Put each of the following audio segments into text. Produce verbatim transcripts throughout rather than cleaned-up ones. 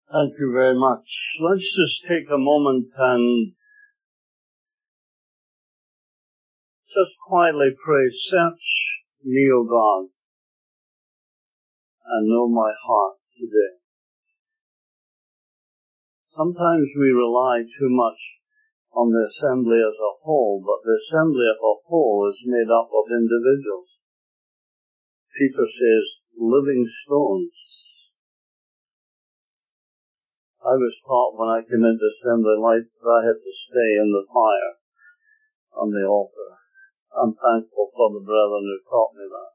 Thank you very much. Let's just take a moment and just quietly pray, search me, O God, and know my heart today. Sometimes we rely too much on the assembly as a whole, but the assembly as a whole is made up of individuals. Peter says, living stones. I was taught when I came into assembly life that I had to stay in the fire on the altar. I'm thankful for the brethren who taught me that.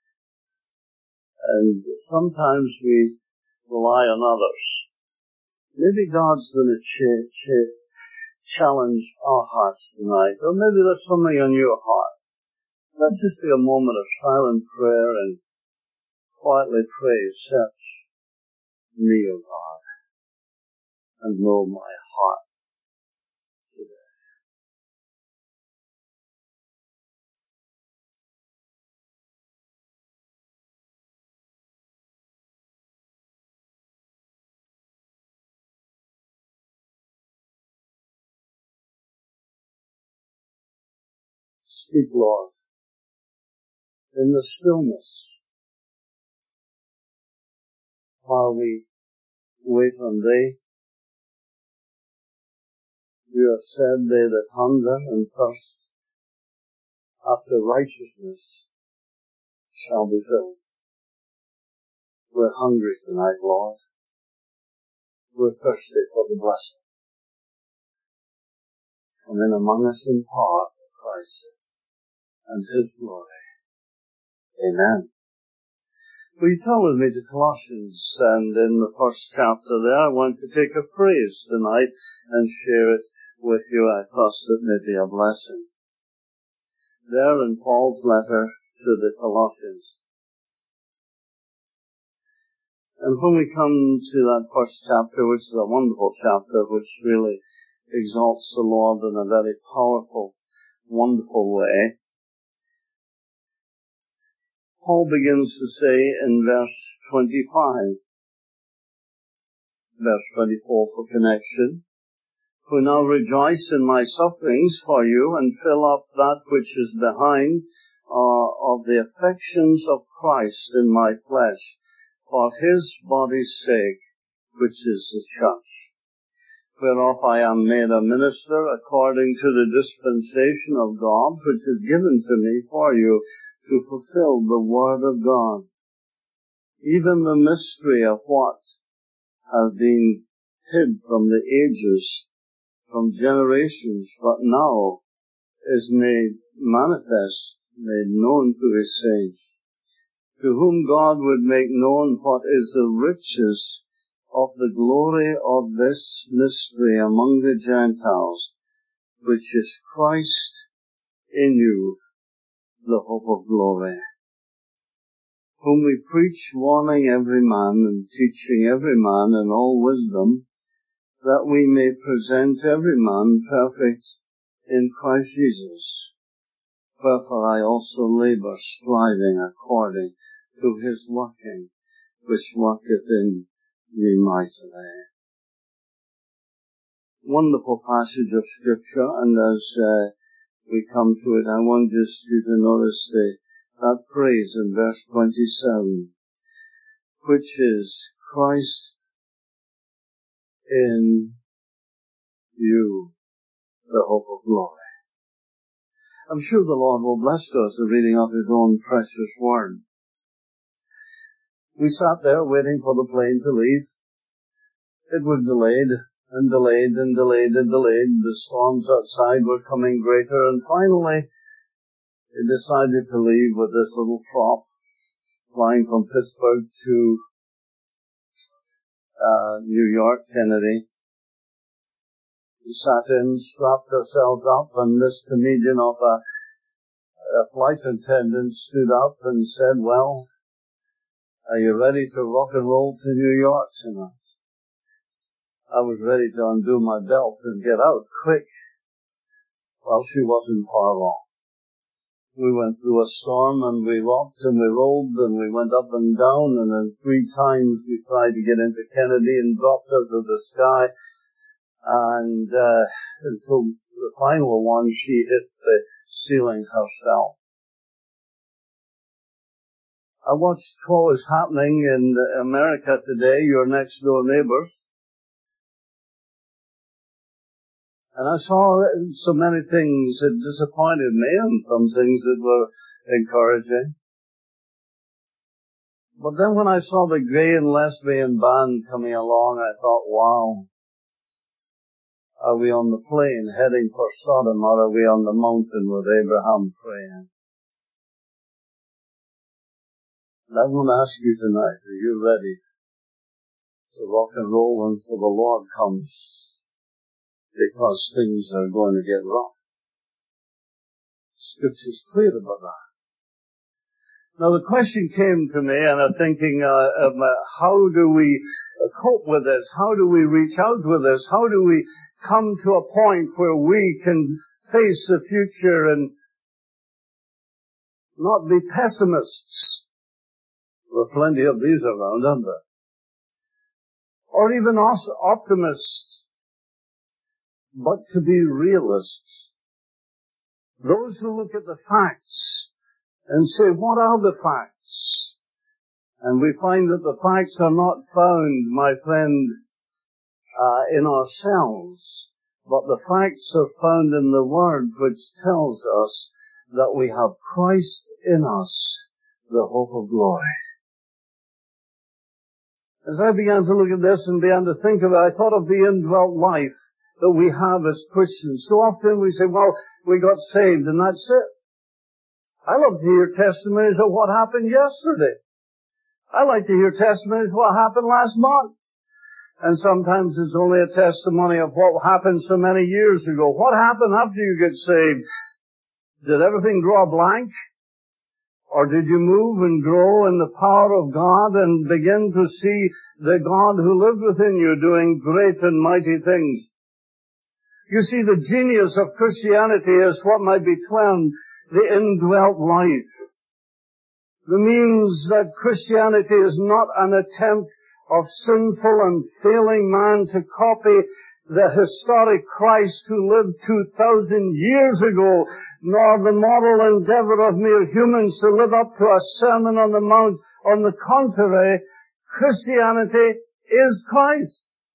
And sometimes we rely on others. Maybe God's going to ch- ch- challenge our hearts tonight, or maybe there's something on your heart. Let's just take a moment of silent prayer and quietly pray, search me, O God, and know my heart today. Speak, Lord, in the stillness, while we wait on Thee. You have said, they that hunger and thirst after righteousness shall be filled. We're hungry tonight, Lord. We're thirsty for the blessing. Come in among us in power for Christ's sake and His glory. Amen. Will you turn with me to Colossians, and in the first chapter there, I want to take a phrase tonight and share it with you. I trust it may be a blessing. There in Paul's letter to the Colossians. And when we come to that first chapter, which is a wonderful chapter, which really exalts the Lord in a very powerful, wonderful way, Paul begins to say in verse twenty-five, verse twenty-four for connection, who now rejoice in my sufferings for you and fill up that which is behind uh, of the affections of Christ in my flesh, for His body's sake, which is the church, whereof I am made a minister according to the dispensation of God, which is given to me for you to fulfill the word of God, even the mystery of what has been hid from the ages, from generations, but now is made manifest, made known to His saints, to whom God would make known what is the riches of the glory of this mystery among the Gentiles, which is Christ in you, the hope of glory, whom we preach, warning every man and teaching every man in all wisdom, that we may present every man perfect in Christ Jesus. Wherefore I also labor, striving according to His working, which worketh in me mightily. Wonderful passage of Scripture, and as uh, we come to it, I want just you to notice the, that phrase in verse twenty-seven, which is Christ in you, the hope of glory. I'm sure the Lord will bless us the reading of His own precious word. We sat there waiting for the plane to leave. It was delayed and delayed and delayed and delayed. The storms outside were coming greater, and finally it decided to leave with this little prop flying from Pittsburgh to uh, New York, Kennedy. We sat in, strapped ourselves up, and this comedian of a, a flight attendant stood up and said, well, are you ready to rock and roll to New York tonight? I was ready to undo my belt and get out quick. Well, she wasn't far wrong. We went through a storm and we rocked and we rolled and we went up and down, and then three times we tried to get into Kennedy and dropped out of the sky. And uh, until the final one, she hit the ceiling herself. I watched what was happening in America today, your next door neighbors. And I saw so many things that disappointed me and some things that were encouraging. But then when I saw the gay and lesbian band coming along, I thought, wow, are we on the plain heading for Sodom, or are we on the mountain with Abraham praying? And I want to ask you tonight, are you ready to rock and roll until the Lord comes? Because things are going to get rough. Scripture's clear about that. Now the question came to me, and I'm thinking, uh, um, uh, how do we cope with this? How do we reach out with this? How do we come to a point where we can face the future and not be pessimists? There are plenty of these around, aren't there? Or even optimists, but to be realists. Those who look at the facts and say, what are the facts? And we find that the facts are not found, my friend, uh, in ourselves, but the facts are found in the Word, which tells us that we have Christ in us, the hope of glory. As I began to look at this and began to think of it, I thought of the indwelt life that we have as Christians. So often we say, well, we got saved and that's it. I love to hear testimonies of what happened yesterday. I like to hear testimonies of what happened last month. And sometimes it's only a testimony of what happened so many years ago. What happened after you get saved? Did everything draw a blank? Or did you move and grow in the power of God and begin to see the God who lived within you doing great and mighty things? You see, the genius of Christianity is what might be termed the indwelt life. The means that Christianity is not an attempt of sinful and failing man to copy the historic Christ who lived two thousand years ago, nor the moral endeavor of mere humans to live up to a Sermon on the Mount. On the contrary, Christianity is Christ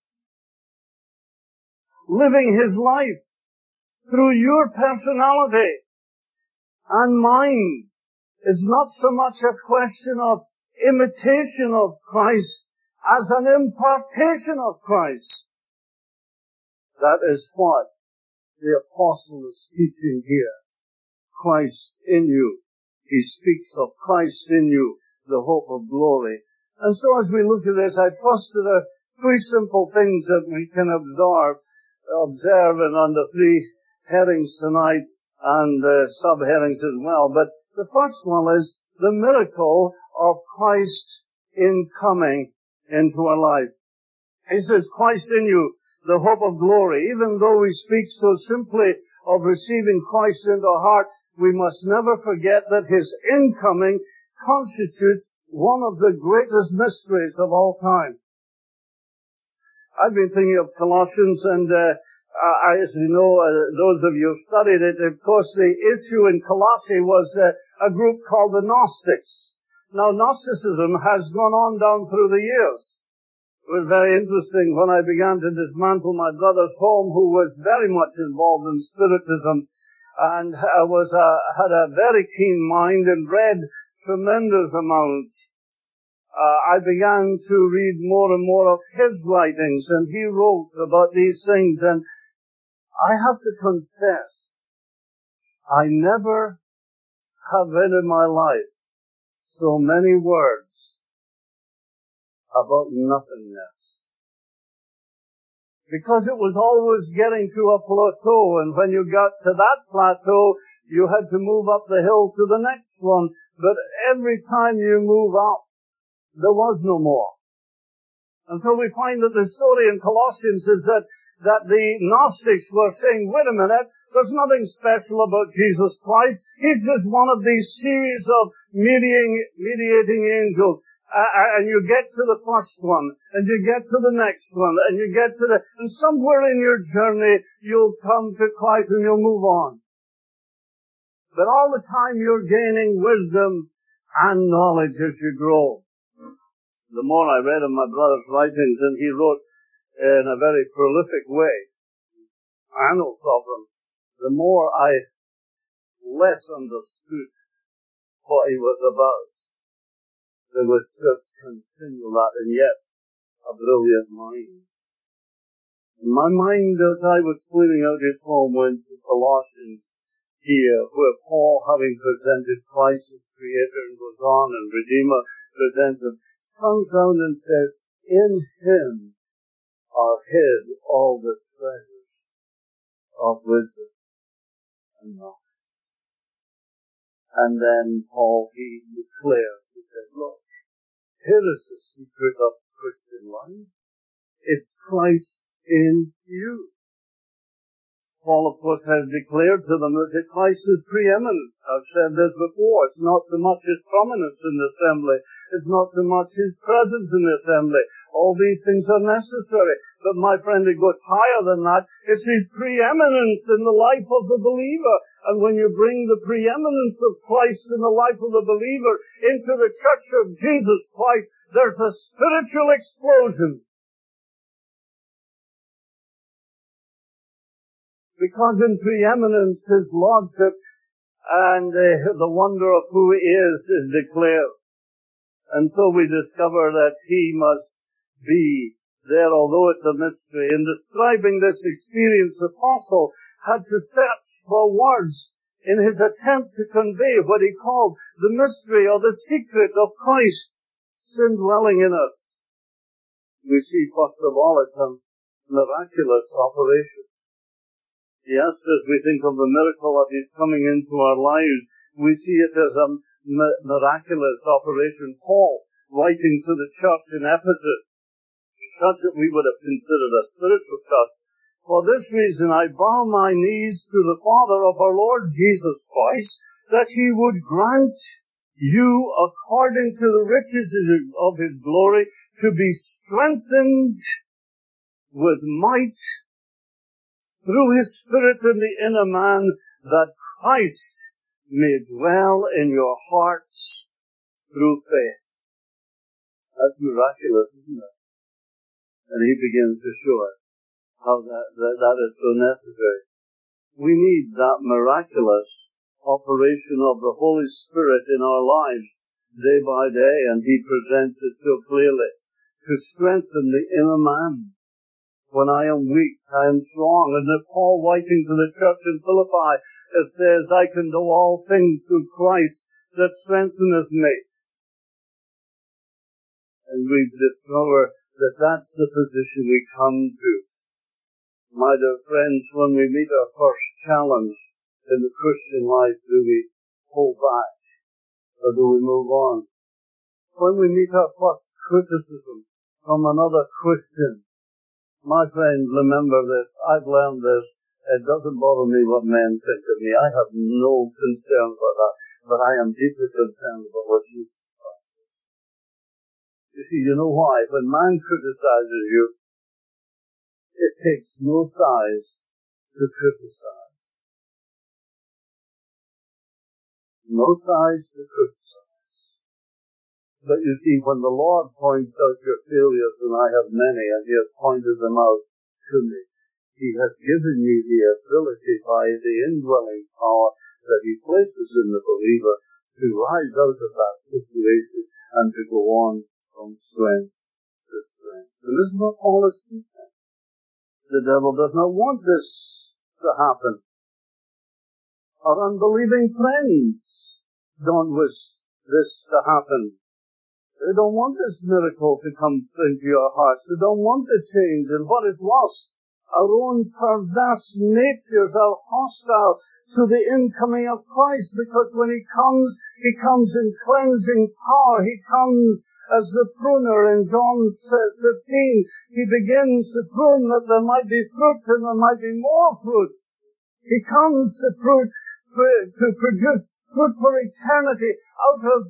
living His life through your personality and mind. It's not so much a question of imitation of Christ as an impartation of Christ. That is what the apostle is teaching here. Christ in you. He speaks of Christ in you, the hope of glory. And so as we look at this, I trust that there are three simple things that we can observe, observe and under three headings tonight and uh, sub-headings as well. But the first one is the miracle of Christ in coming into our life. He says, Christ in you, the hope of glory. Even though we speak so simply of receiving Christ into our heart, we must never forget that His incoming constitutes one of the greatest mysteries of all time. I've been thinking of Colossians, and uh, I, as you know, uh, those of you who studied it, of course, the issue in Colossae was uh, a group called the Gnostics. Now, Gnosticism has gone on down through the years. It was very interesting when I began to dismantle my brother's home, who was very much involved in Spiritism, and uh, was uh, had a very keen mind and read tremendous amounts. Uh, I began to read more and more of his writings, and he wrote about these things, and I have to confess, I never have read in my life so many words about nothingness. Because it was always getting to a plateau, and when you got to that plateau, you had to move up the hill to the next one. But every time you move up, there was no more. And so we find that the story in Colossians is that, that the Gnostics were saying, wait a minute, there's nothing special about Jesus Christ. He's just one of these series of mediating, mediating angels. Uh, and you get to the first one, and you get to the next one, and you get to the, and somewhere in your journey, you'll come to Christ and you'll move on. But all the time you're gaining wisdom and knowledge as you grow. The more I read of my brother's writings, and he wrote in a very prolific way, annals of them, the more I less understood what he was about. There was just continual that, and yet a brilliant mind. My mind, as I was cleaning out his home, went to Colossians here, where Paul, having presented Christ as Creator and goes on, and Redeemer presented, comes down and says, in him are hid all the treasures of wisdom and knowledge. And then Paul, he declares, he said, look, here is the secret of Christian life. It's Christ in you. Paul, of course, has declared to them that Christ is preeminent. I've said this before. It's not so much his prominence in the assembly. It's not so much his presence in the assembly. All these things are necessary. But my friend, it goes higher than that. It's his preeminence in the life of the believer. And when you bring the preeminence of Christ in the life of the believer into the church of Jesus Christ, there's a spiritual explosion. Because in preeminence, his lordship and uh, the wonder of who he is is declared. And so we discover that he must be there, although it's a mystery. In describing this experience, the apostle had to search for words in his attempt to convey what he called the mystery or the secret of Christ sin dwelling in us. We see, first of all, it's a miraculous operation. Yes, as we think of the miracle of his coming into our lives, we see it as a miraculous operation. Paul, writing to the church in Ephesus, such that we would have considered a spiritual church, for this reason I bow my knees to the Father of our Lord Jesus Christ, that he would grant you, according to the riches of his glory, to be strengthened with might through his Spirit in the inner man, that Christ may dwell in your hearts through faith. That's miraculous, isn't it? And he begins to show it, how that, that, that is so necessary. We need that miraculous operation of the Holy Spirit in our lives day by day, and he presents it so clearly, to strengthen the inner man. When I am weak, I am strong. And that Paul, writing to the church in Philippi, it says, I can do all things through Christ that strengtheneth me. And we discover that that's the position we come to. My dear friends, when we meet our first challenge in the Christian life, do we hold back or do we move on? When we meet our first criticism from another Christian, my friend, remember this. I've learned this. It doesn't bother me what men think of me. I have no concern for that. But I am deeply concerned about what Jesus Christ is. You see, you know why? When man criticizes you, it takes no size to criticize. No size to criticize. But you see, when the Lord points out your failures, and I have many, and he has pointed them out to me, he has given you the ability by the indwelling power that he places in the believer to rise out of that situation and to go on from strength to strength. And this is what Paul is teaching. The devil does not want this to happen. Our unbelieving friends don't wish this to happen. They don't want this miracle to come into your hearts. They don't want the change. And what is lost? Our own perverse natures are hostile to the incoming of Christ, because when He comes, He comes in cleansing power. He comes as the pruner in John fifteen. He begins to prune that there might be fruit and there might be more fruit. He comes to, fruit, to produce fruit for eternity out of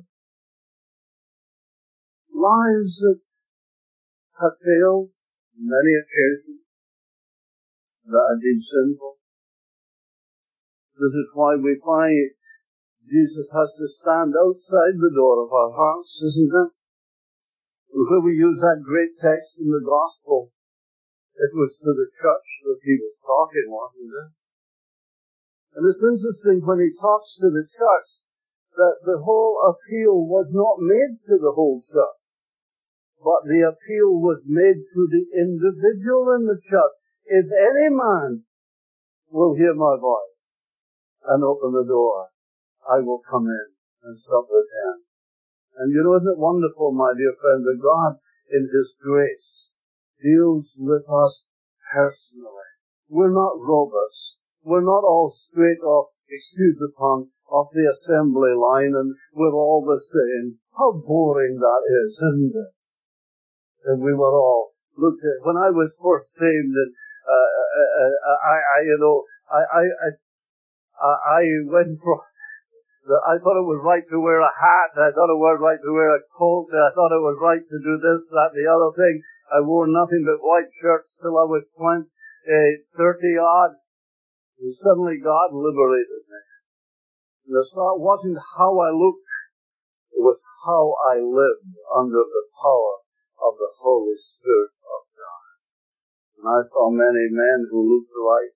lives that have failed in many occasions, that have been sinful. This is why we find Jesus has to stand outside the door of our hearts, isn't it? When we use that great text in the Gospel, it was to the church that He was talking, wasn't it? And it's interesting when He talks to the church that the whole appeal was not made to the whole church, but the appeal was made to the individual in the church. If any man will hear my voice and open the door, I will come in and sup with him. And you know, isn't it wonderful, my dear friend, that God, in His grace, deals with us personally. We're not robots. We're not all straight off, excuse the pun, off the assembly line, and we're all the same. How boring that is, isn't it? And we were all looked at. When I was first saved, and uh, uh, uh, I, I, you know, I, I, I, I went for. I thought it was right to wear a hat. I thought it was right to wear a coat. I thought it was right to do this, that, the other thing. I wore nothing but white shirts till I was twenty, uh, thirty odd. And suddenly God liberated me. And it wasn't how I looked. It was how I lived under the power of the Holy Spirit of God. And I saw many men who looked right.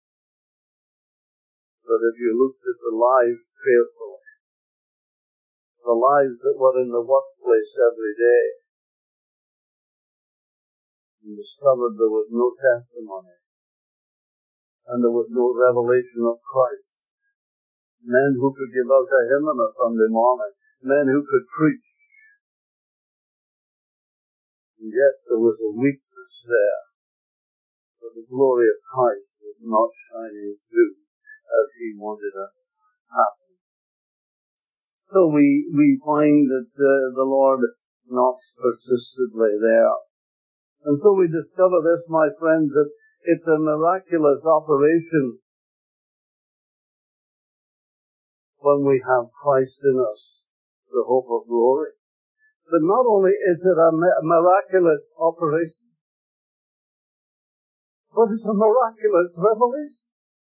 But if you looked at the lives carefully, the lives that were in the workplace every day, you discovered there was no testimony, and there was no revelation of Christ. Men who could give out a hymn on a Sunday morning, men who could preach, and yet there was a weakness there, for the glory of Christ was not shining through as He wanted us to happen. So we, we find that uh, the Lord knocks persistently there. And so we discover this, my friends, that it's a miraculous operation when we have Christ in us, the hope of glory. But not only is it a miraculous operation, but it's a miraculous revelation.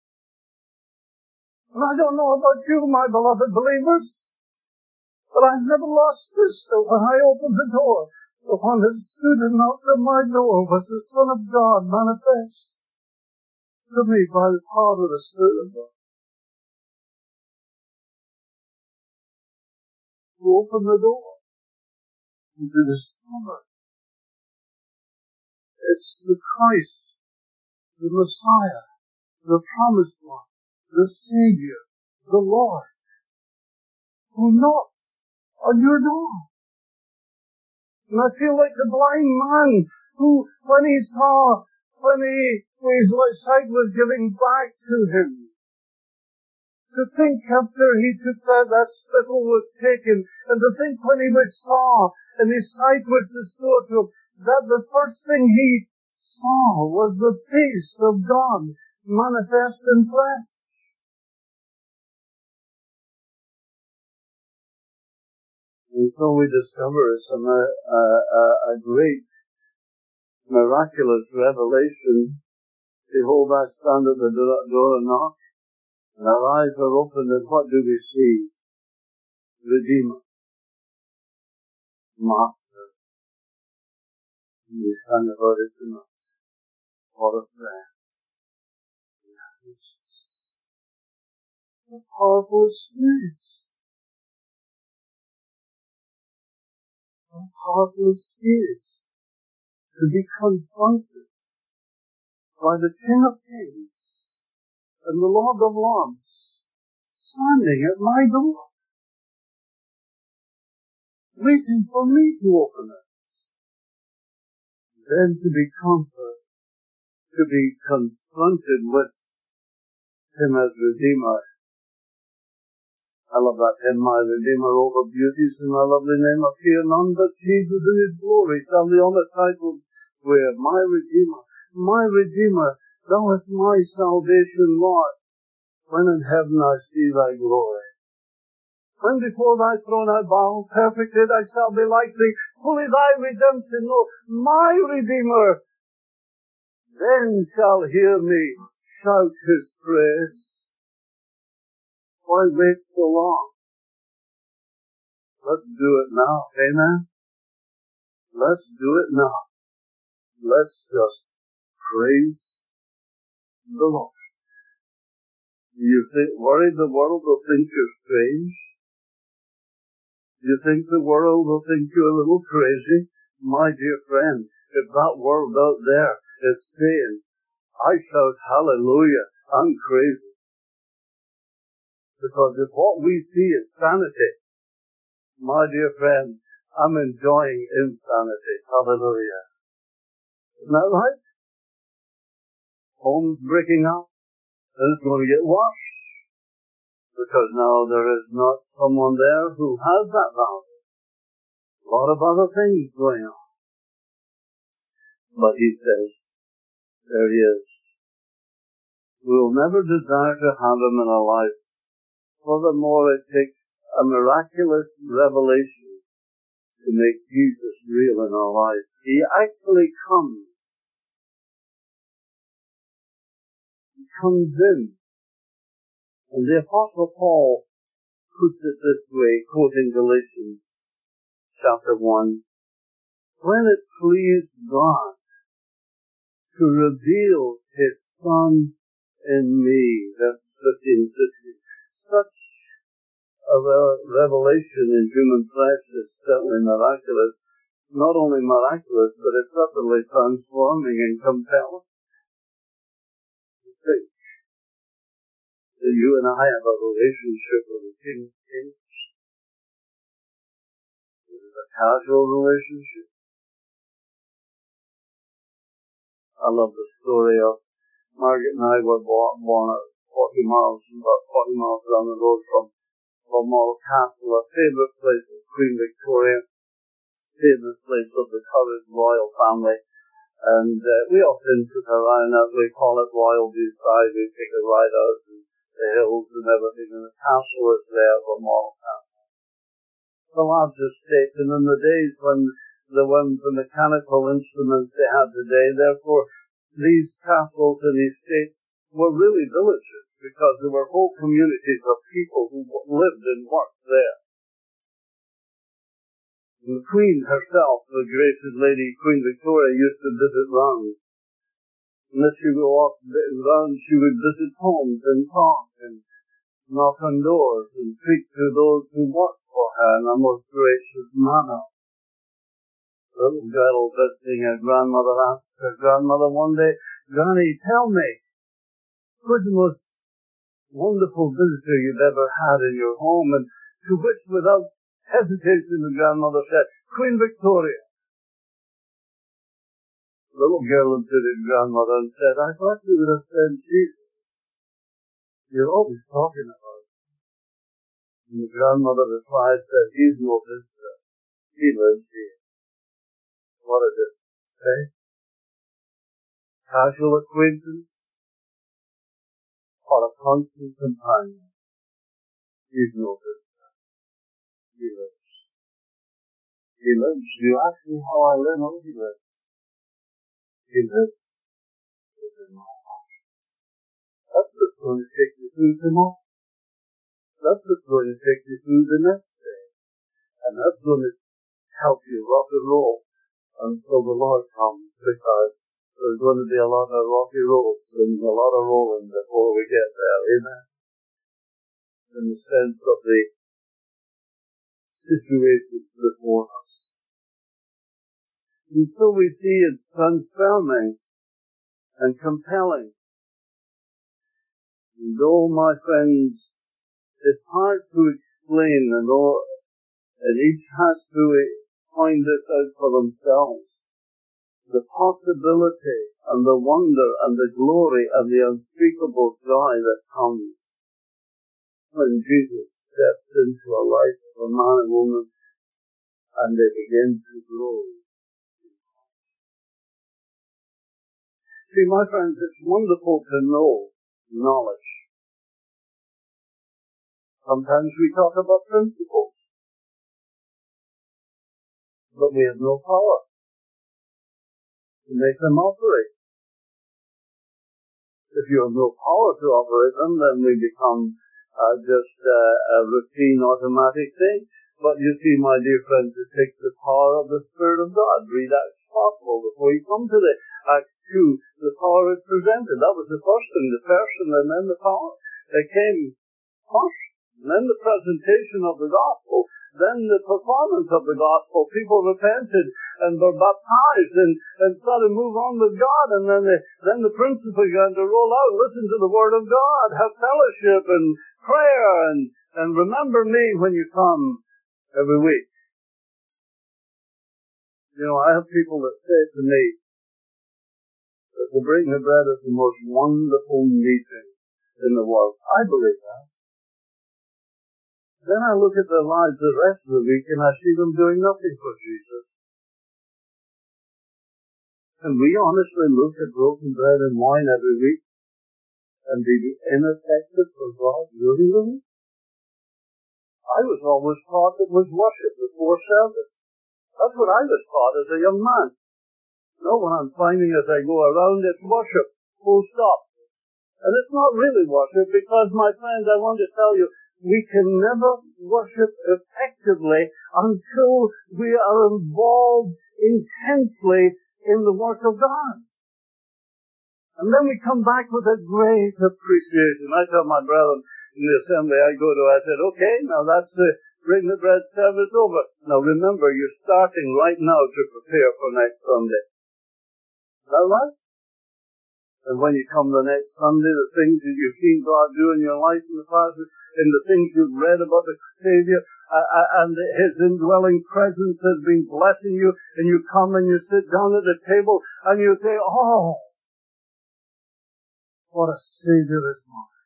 And I don't know about you, my beloved believers, but I've never lost this, that when I opened the door, the one that stood and knocked at my door was the Son of God manifest to me by the power of the Spirit of God. Who opened the door and to discover it's the Christ, the Messiah, the promised one, the Savior, the Lord, who knocked on your door. And I feel like the blind man who, when he saw, when he, when his sight was giving back to him, to think after he took that, that spittle was taken, and to think when he was saw, and his sight was restored to him, that the first thing he saw was the face of God manifest in flesh. And so we discover it's a, a, a great, miraculous revelation. Behold, I stand at the door and knock, and our eyes are opened, and what do we see? Redeemer, Master. And we sang about it tonight. What a friend we have in Jesus. A powerful experience. A powerful experience to be confronted by the King of Kings and the Lord of Lords standing at my door, waiting for me to open it, then to be comforted, to be confronted with Him as Redeemer. I love that hymn, my Redeemer over beauties in my lovely name appear, none but Jesus in His glory shall the honor title wear. My Redeemer, my Redeemer, Thou hast my salvation, Lord, when in heaven I see Thy glory. When before Thy throne I bow, perfected I shall be like Thee, fully Thy redemption know. My Redeemer then shall hear me shout His praise. Why wait so long? Let's do it now, amen? Let's do it now. Let's just praise the Lord. You think, worried the world will think you're strange? You think the world will think you're a little crazy? My dear friend, if that world out there is saying, I shout hallelujah, I'm crazy. Because if what we see is sanity, my dear friend, I'm enjoying insanity. Hallelujah. Isn't that right? Homes breaking up, and it's going to get worse. Because now there is not someone there who has that value. A lot of other things going on. But He says, there He is. We'll never desire to have Him in our life. Furthermore, it takes a miraculous revelation to make Jesus real in our life. He actually comes. He comes in. And the Apostle Paul puts it this way, quoting Galatians chapter one. When it pleased God to reveal His Son in me, verses fifteen and sixteen. Such a revelation in human flesh is certainly miraculous. Not only miraculous, but it's utterly transforming and compelling. You think that you and I have a relationship with the King of Kings. It is a casual relationship. I love the story of Margaret and I were born, born at forty miles, about forty miles down the road from Balmoral Castle, a favourite place of Queen Victoria, favourite place of the current royal family. And uh, we often took a ride out, we call it Royal Deeside, we take a ride out in the hills and everything, and the castle is there, Balmoral Castle. The large estates, and in the days when there weren't the mechanical instruments they had today, therefore these castles and estates were really villages, because there were whole communities of people who lived and worked there. And the Queen herself, the gracious lady, Queen Victoria, used to visit round. And as she would walk round, she would visit homes and talk and knock on doors and speak to those who worked for her in a most gracious manner. The little girl visiting her grandmother asked her grandmother one day, Granny, tell me, who's the most wonderful visitor you've ever had in your home? And to which, without hesitation, the grandmother said, Queen Victoria. The little girl looked at her grandmother and said, I thought you would have said Jesus. You're always talking about him. And the grandmother replied, said, he's no visitor. He lives here. What a difference, eh? Casual acquaintance or a constant companion. He's no visitor. He lives. He lives. You ask me how I live, oh, he lives. He lives within my heart. That's what's going to take me through tomorrow. That's what's going to take me through the next day. And that's going to help you rock and roll until the Lord comes, because there's going to be a lot of rocky roads and a lot of rolling before we get there. Amen. In the sense of the situations before us. And so we see it's transforming and compelling. And though, my friends, it's hard to explain, and though and each has to find this out for themselves, the possibility and the wonder and the glory and the unspeakable joy that comes when Jesus steps into a life of a man and woman and they begin to grow. See, my friends, it's wonderful to know knowledge. Sometimes we talk about principles, but we have no power to make them operate. If you have no power to operate them, then we become uh, just uh, a routine, automatic thing. But you see, my dear friends, it takes the power of the Spirit of God. Read Acts Possible before you come to the Acts two. The power is presented. That was the first thing, the person and then the power. They came first. And then the presentation of the gospel, then the performance of the gospel. People repented and were baptized and, and started to move on with God. And then the, then the principle began to roll out. Listen to the word of God. Have fellowship and prayer and, and remember me when you come every week. You know, I have people that say to me that the Breaking of Bread is the most wonderful meeting in the world. I believe that. Then I look at their lives the rest of the week and I see them doing nothing for Jesus. Can we honestly look at broken bread and wine every week and be ineffective for God? Really, really? I was always taught it was worship before service. That's what I was taught as a young man. No, what I'm finding as I go around, it's worship. Full stop. And it's not really worship because, my friends, I want to tell you, we can never worship effectively until we are involved intensely in the work of God. And then we come back with a great appreciation. I tell my brethren in the assembly I go to, I said, okay, now that's the Bring the Bread service over. Now remember, you're starting right now to prepare for next Sunday. Is that right? And when you come the next Sunday, the things that you've seen God do in your life in the past, and the things you've read about the Savior, uh, and His indwelling presence has been blessing you, and you come and you sit down at the table, and you say, oh, what a Savior is mine.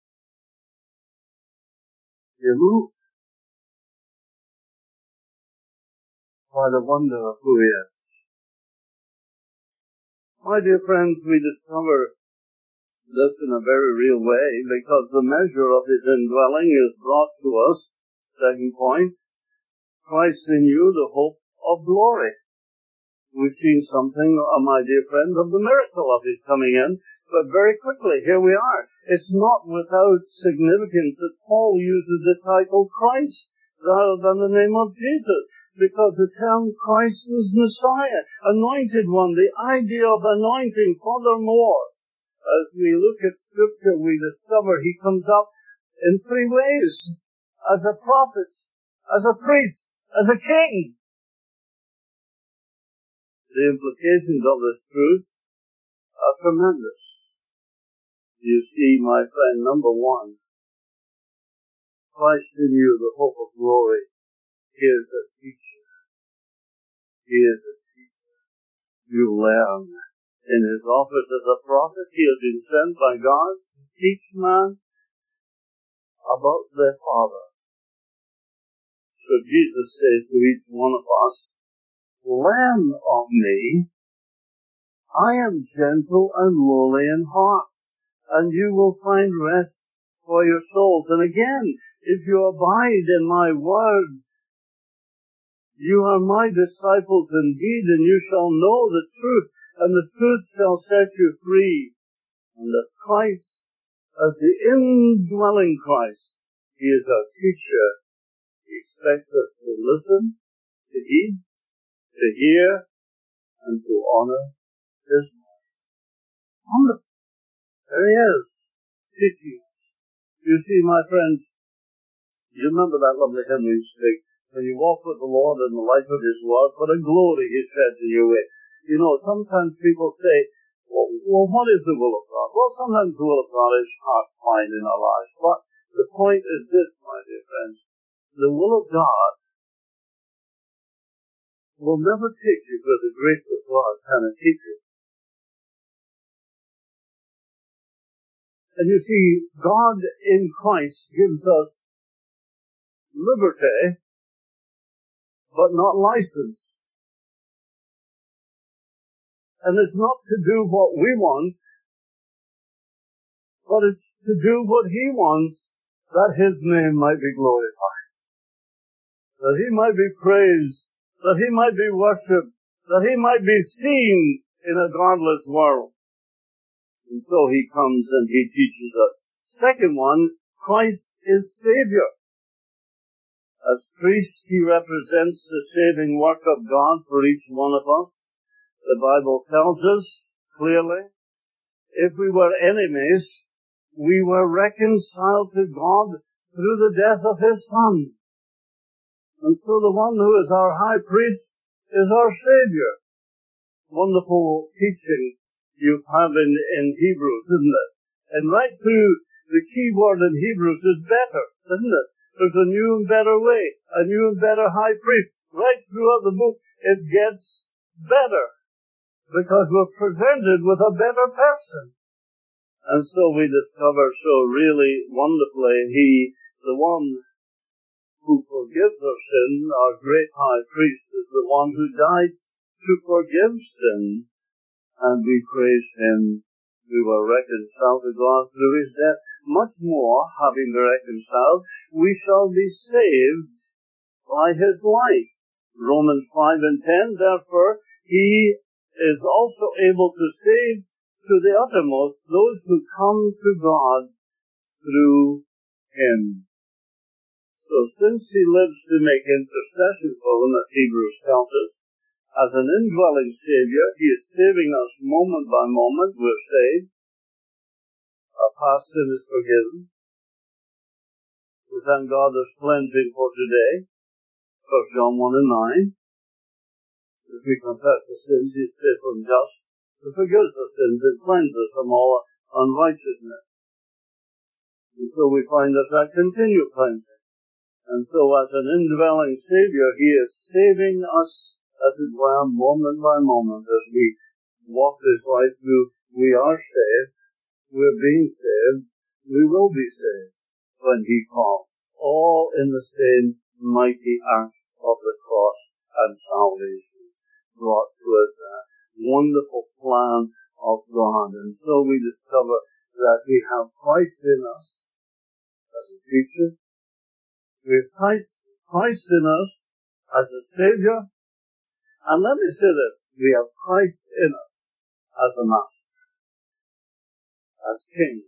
You're moved by the wonder of who He is. My dear friends, we discover this in a very real way because the measure of His indwelling is brought to us. Second point, Christ in you, the hope of glory. We've seen something, uh, my dear friend, of the miracle of His coming in, but very quickly, here we are. It's not without significance that Paul uses the title Christ rather than the name of Jesus, because the term Christ was Messiah, anointed one, the idea of anointing. Furthermore, as we look at Scripture, we discover He comes up in three ways. As a prophet, as a priest, as a king. The implications of this truth are tremendous. You see, my friend, number one, Christ in you, the hope of glory, He is a teacher. He is a teacher. You learn. In His office as a prophet, He has been sent by God to teach man about their Father. So Jesus says to each one of us, learn of me. I am gentle and lowly in heart, and you will find rest for your souls. And again, if you abide in my word, you are my disciples indeed, and you shall know the truth, and the truth shall set you free. And as Christ, as the indwelling Christ, He is our teacher. He expects us to listen, to heed, to hear, and to honor His word. Wonderful. There He is, teaching us. You see, my friends, you remember that lovely hymn we used to sing, when you walk with the Lord in the light of His word, what a glory He sheds in your way. You know, sometimes people say, well, well, what is the will of God? Well, sometimes the will of God is hard to find in our lives. But the point is this, my dear friends. The will of God will never take you where the grace of God cannot keep you. And you see, God in Christ gives us liberty, but not license. And it's not to do what we want, but it's to do what He wants, that His name might be glorified, that He might be praised, that He might be worshipped, that He might be seen in a godless world. And so He comes and He teaches us. Second one, Christ is Savior. As priest, He represents the saving work of God for each one of us. The Bible tells us clearly, if we were enemies, we were reconciled to God through the death of His Son. And so the one who is our high priest is our Savior. Wonderful teaching you have in, in Hebrews, isn't it? And right through, the key word in Hebrews is better, isn't it? There's a new and better way, a new and better high priest. Right throughout the book, it gets better, because we're presented with a better person. And so we discover so really wonderfully, He, the one who forgives our sin, our great high priest, is the one who died to forgive sin, and we praise Him. We were reconciled to God through His death. Much more, having been reconciled, we shall be saved by His life. Romans five and ten, therefore, He is also able to save to the uttermost those who come to God through Him. So since He lives to make intercession for them, as Hebrews tells us, as an indwelling Savior, He is saving us moment by moment. We're saved. Our past sin is forgiven. We thank God there's cleansing for today. First John one and nine. If we confess the sins, He is faithful and just to forgive us our sins and cleanse us from all unrighteousness. And so we find us that continual cleansing. And so as an indwelling Savior, He is saving us, as it were, moment by moment, as we walk this life through. We are saved, we're being saved, we will be saved when He calls, all in the same mighty act of the cross and salvation brought to us, a wonderful plan of God. And so we discover that we have Christ in us as a teacher, we have Christ in us as a Savior, and let me say this, we have Christ in us as a Master, as King.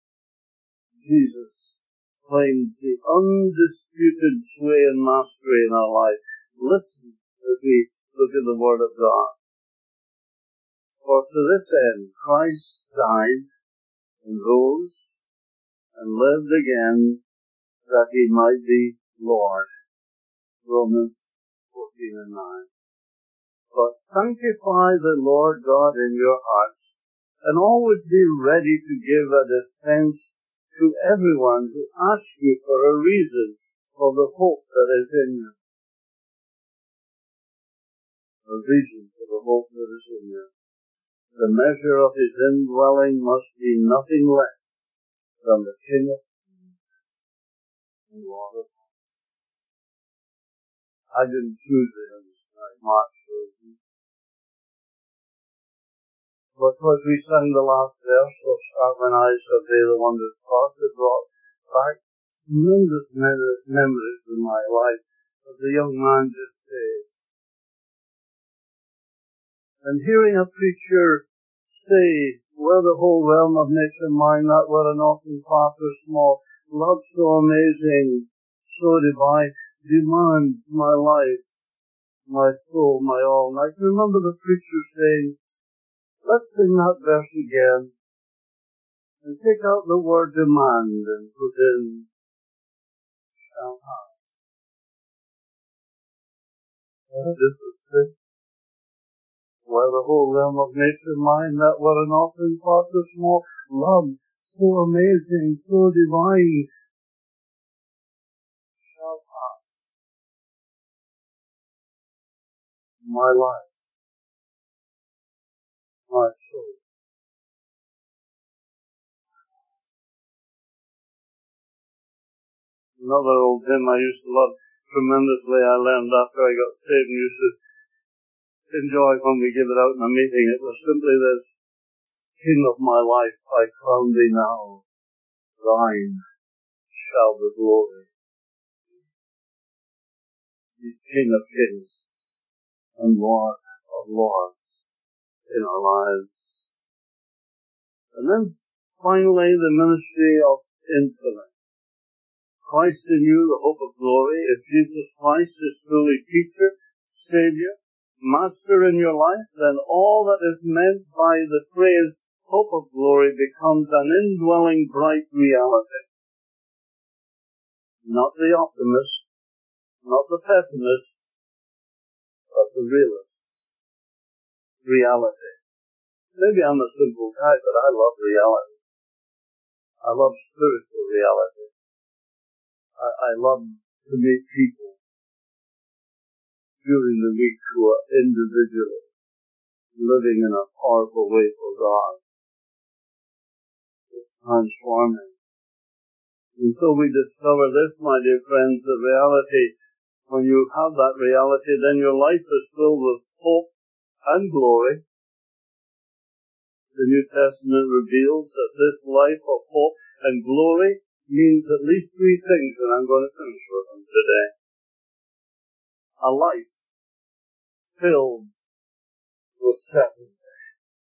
Jesus claims the undisputed sway and mastery in our life. Listen as we look at the Word of God. For to this end Christ died and rose and lived again, that He might be Lord. Romans fourteen and nine. But sanctify the Lord God in your hearts, and always be ready to give a defense to everyone who asks you for a reason for the hope that is in you. A reason for the hope that is in you. The measure of His indwelling must be nothing less than the King of Kings and Lord of Lords. I didn't choose the hymns tonight, Mark chose them. But as we sang the last verse of Start When I Survey the Wondrous Cross, it brought back tremendous memories in my life as a young man just saved. And hearing a preacher say, were the whole realm of nature mine, that were an often far too small, love so amazing, so divine, demands my life, my soul, my all. And I can remember the preacher saying, let's sing that verse again, and take out the word demand and put in shall have. What a difference, eh? Were the whole realm of nature mine, that were an offering far too small, love so amazing, so divine, shall have. my life, my soul. Another old hymn I used to love tremendously, I learned after I got saved and used to enjoy when we give it out in a meeting. It was simply this: King of my life, I crown thee now, thine shall the glory. He's King of kings and Lord of lords in our lives. And then finally the ministry of infinite. Christ in you, the hope of glory. If Jesus Christ is truly teacher, Savior, Master in your life, then all that is meant by the phrase hope of glory becomes an indwelling bright reality. Not the optimist, not the pessimist, but the realist. Reality. Maybe I'm a simple guy, but I love reality. I love spiritual reality. I, I love to meet people during the week who are individually living in a powerful way for God. It's transforming. And so we discover this, my dear friends, that reality, when you have that reality, then your life is filled with hope and glory. The New Testament reveals that this life of hope and glory means at least three things, and I'm going to finish with them today. A life filled with certainty.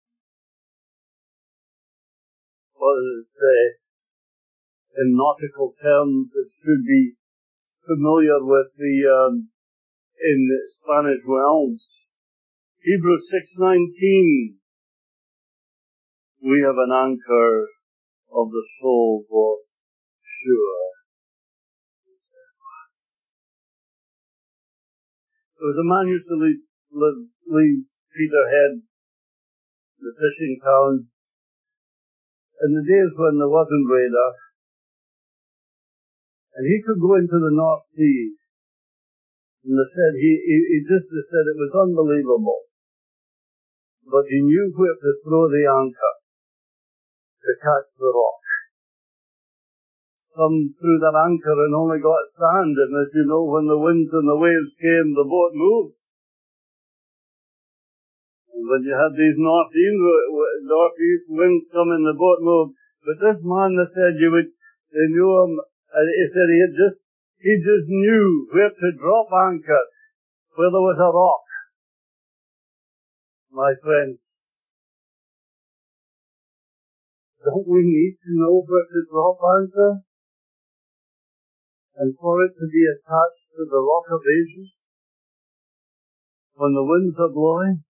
What does it say? In nautical terms, it should be familiar with the, um, in Spanish Wells. Hebrews six nineteen. We have an anchor of the soul, both sure and steadfast. There was a man who used to leave, live, leave Peterhead, the fishing town, in the days when there wasn't radar, and he could go into the North Sea, and they said he, he, he just they said it was unbelievable, but he knew where to throw the anchor to catch the rock. Some threw that anchor and only got sand, and as you know, when the winds and the waves came, the boat moved. And when you had these northeast, northeast winds coming, the boat moved. But this man, they said, you would, they knew him, and he said he had just, he just knew where to drop anchor, where there was a rock. My friends, don't we need to know where to drop anchor? And for it to be attached to the rock of ages, when the winds are blowing,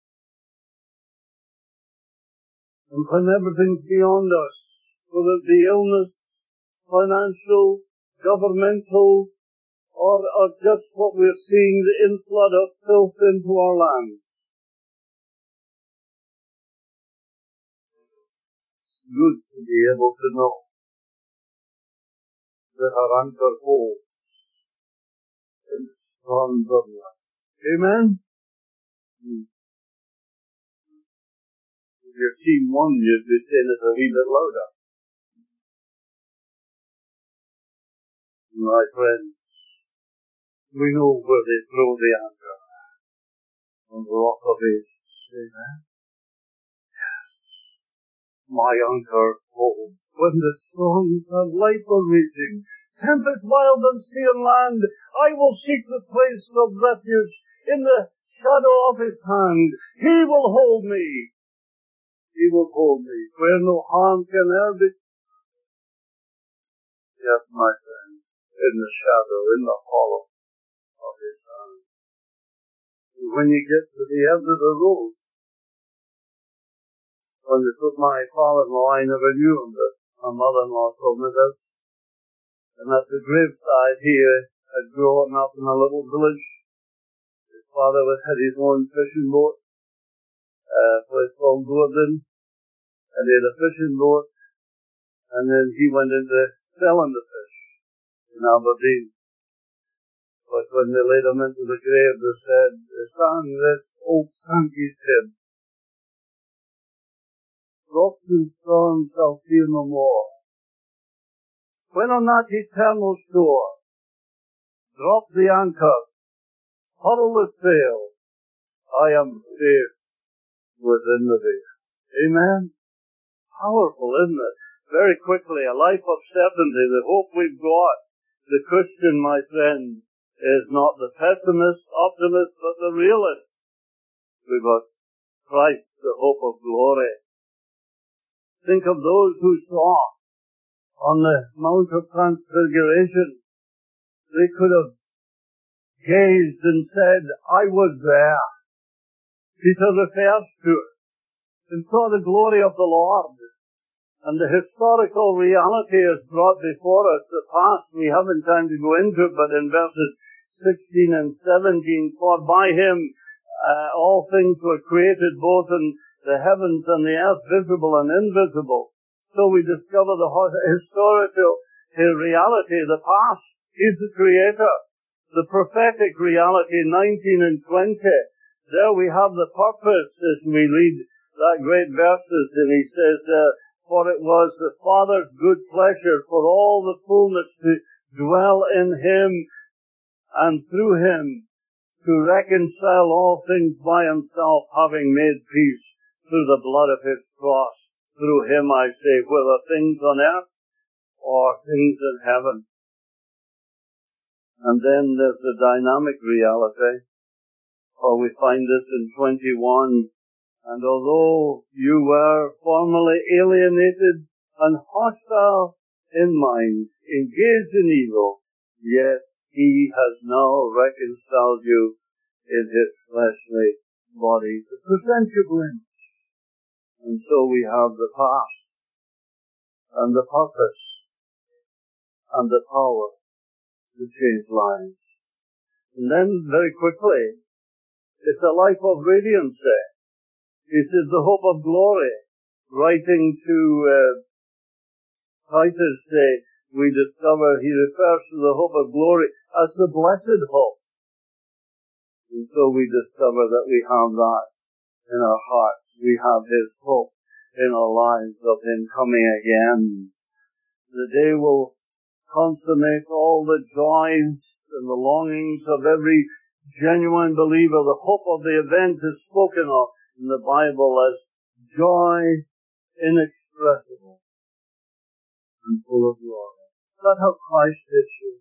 and when everything's beyond us, whether it be illness, financial, governmental, or, or just what we're seeing, the inflood of filth into our lands. It's good to be able to know that our anchor holds in the storms of life. Amen? Hmm. If your team won, you'd be saying it a wee bit louder. My friends, we know where they throw the anchor. On the rock of ages. Amen? Yes. My anchor holds when the storms of life are raging, tempest wild on sea and land. I will seek the place of refuge in the shadow of his hand. He will hold me. He will hold me where no harm can ever be. Yes, my friend, in the shadow, in the hollow of his hand. And when you get to the end of the road, when they put my father-in-law, I never knew him, but my mother-in-law told me this. And at the graveside here, I'd grown up in a little village. His father had his own fishing boat, a place called Gordon, and he had a fishing boat, and then he went into selling the fish in Aberdeen. But when they laid him into the grave, they said, "Son, this oak sunk his head. Rocks and storms shall fear no more. When on that eternal shore, drop the anchor, furl the sail, I am safe within the veil." Amen. Powerful, isn't it? Very quickly, a life of certainty, the hope we've got. The Christian, my friend, is not the pessimist, optimist, but the realist. We've got Christ, the hope of glory. Think of those who saw on the Mount of Transfiguration. They could have gazed and said, "I was there." Peter refers to it and saw the glory of the Lord. And the historical reality is brought before us. The past, we haven't time to go into it, but in verses sixteen and seventeen, "For by him uh, all things were created, both in the heavens and the earth, visible and invisible." So we discover the historical reality, the past. He's the creator. The prophetic reality, nineteen and twenty. There we have the purpose as we read that great verses, and he says, uh, "For it was the Father's good pleasure for all the fullness to dwell in him, and through him to reconcile all things by himself, having made peace through the blood of his cross. Through him, I say, whether things on earth or things in heaven." And then there's the dynamic reality, for we find this in twenty-one. "And although you were formerly alienated and hostile in mind, engaged in evil, yet he has now reconciled you in his fleshly body to present you blameless." And so we have the past, and the purpose, and the power to change lives. And then, very quickly, it's a life of radiancy. He says the hope of glory. Writing to uh, Titus, say, we discover he refers to the hope of glory as the blessed hope. And so we discover that we have that in our hearts. We have his hope in our lives of him coming again. The day will consummate all the joys and the longings of every genuine believer. The hope of the event is spoken of in the Bible as joy inexpressible and full of glory. Is that how Christ hits you?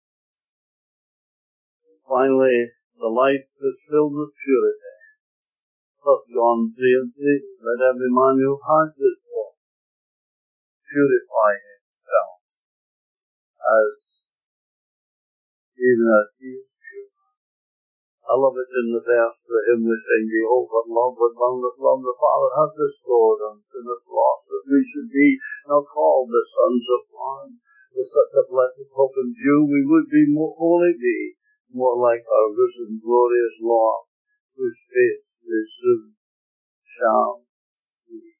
Finally, the life is filled with purity. First John three and three, "Let every man who has this hope purify himself, as even as he is pure." I love it in the verse, the hymn we sing, "Behold what love, what boundless love the Father hath bestowed on sinners lost, that we should be now called the sons of God." With such a blessed hope in view, we would be more wholly be, more like our risen glorious Lord, whose face we soon shall see.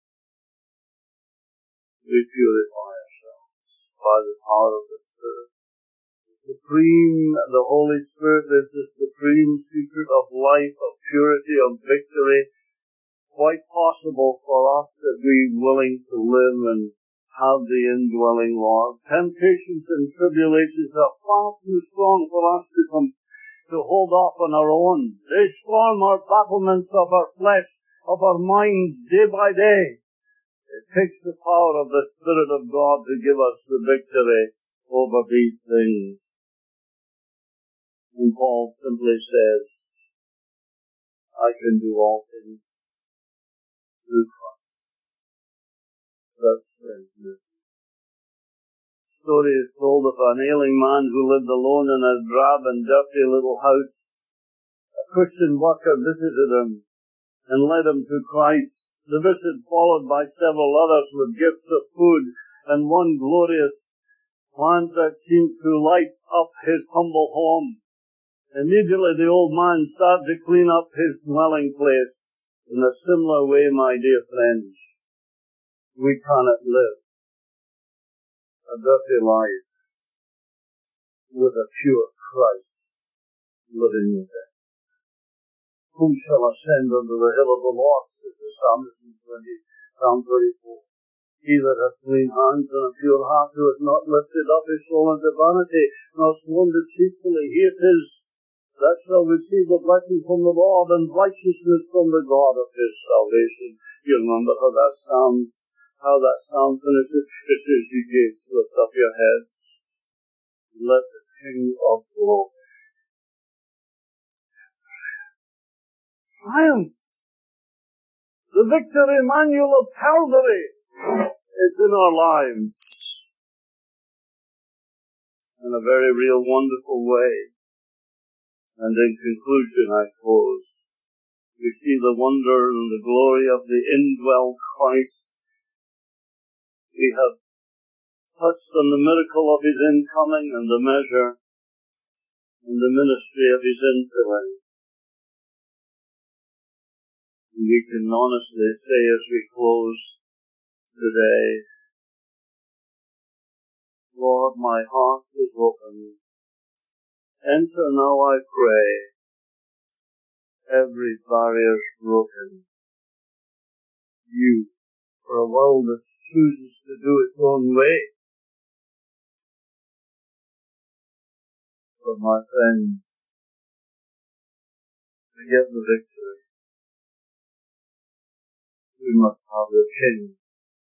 We purify ourselves by the power of the Spirit. The supreme, the Holy Spirit is the supreme secret of life, of purity, of victory. Quite possible for us that we willing to live and have the indwelling Lord. Temptations and tribulations are far too strong for us to come to hold off on our own. They storm our battlements of our flesh, of our minds, day by day. It takes the power of the Spirit of God to give us the victory over these things. And Paul simply says, "I can do all things through Christ that strengthens me." The story is told of an ailing man who lived alone in a drab and dirty little house. A Christian worker visited him and led him to Christ. The visit followed by several others with gifts of food and one glorious plant that seemed to light up his humble home. Immediately the old man started to clean up his dwelling place. In a similar way, my dear friends, we cannot live a dirty life with a pure Christ living within. Who shall ascend unto the hill of the Lord, says the psalmist in Psalm thirty-four. He that hath clean hands and a pure heart, who hath not lifted up his soul unto vanity, nor sworn deceitfully, he it is that shall receive the blessing from the Lord, and righteousness from the God of his salvation. You remember how that sounds, how that sound finishes. It says, ye gates, lift up your heads, let the King of glory triumph. The victor Emmanuel of Calvary is in our lives in a very real, wonderful way. And in conclusion, I close. We see the wonder and the glory of the indwelt Christ. We have touched on the miracle of his incoming and the measure and the ministry of his infilling. We can honestly say as we close today, Lord, my heart is open. Enter now, I pray. Every barrier's broken. You, for a world that chooses to do its own way. But my friends, to get the victory, we must have the King